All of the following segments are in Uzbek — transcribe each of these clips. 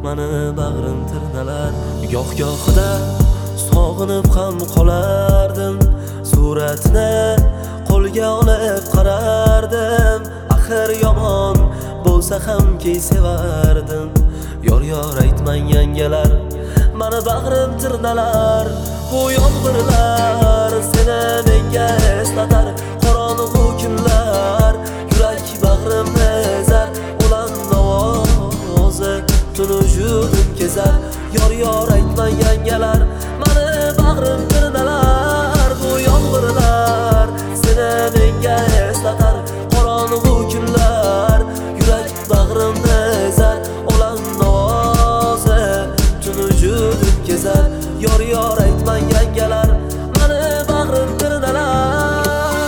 mani bag'rim tirnalar. Goh-gohida sog'inib ham qolardim, suratni qo'lga olib qarardim. Axir yomon bo'lsa hamki sevardim. Yor aytmang yangalar, mani bag'rim tirnalar. Bu yomg'irlar seni menga eslatar, qorong'u kunlar yurak bag'rimni ezar. Ulan ovozi tun vujudum kezar. Yor aytmang yangalar, mani bag'rim tirnalar. Bu yomg'irlar seni menga eslatar, qorong'u kunlar yurak bag'rimni ezar. Ulan ovozi tun vujudum kezar. Yor aytmang yangalar, mani bag'rim tirnalar.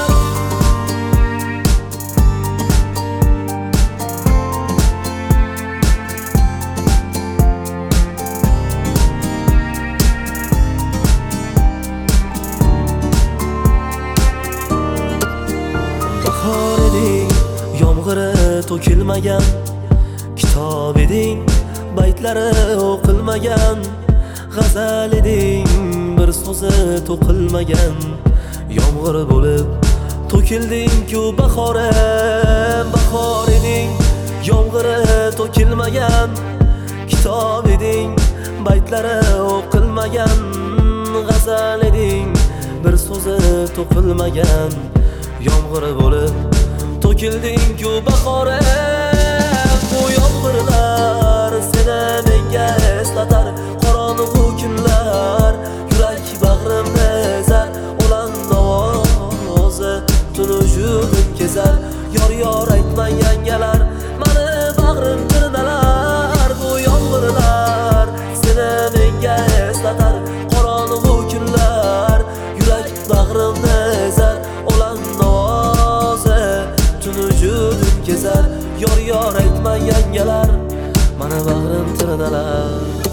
Bahor eding, yomg'iri to'kilmagan, kitob eding, baytlari o'qilmagan, g'azal eding, bir so'zi to'qilmagan. Yomg'ir bo'lib to'kilding-ku bahorim, bahor eding, yomg'iri to'kilmagan, kitob eding, baytlari o'qilmagan, g'azal eding, bir so'zi to'qilmagan. Yomg'ir bo'lib to'kilding-ku bahorim. Bu yomg'irlar seni menga eslatar, qorong'u kunlar yurak bag'rimni ezar. Ulan ovozi tun vujudum kezar. Yor aytmang yangalar, mani bag'rim tirnalar. Bu yomg'irlar seni menga eslatar, qorong'u kunlar yurak bag'rimni ezar. Ulan ovozi tun vujudum kezar. Yor aytmang yangalar, mani bag'rim tirnalar.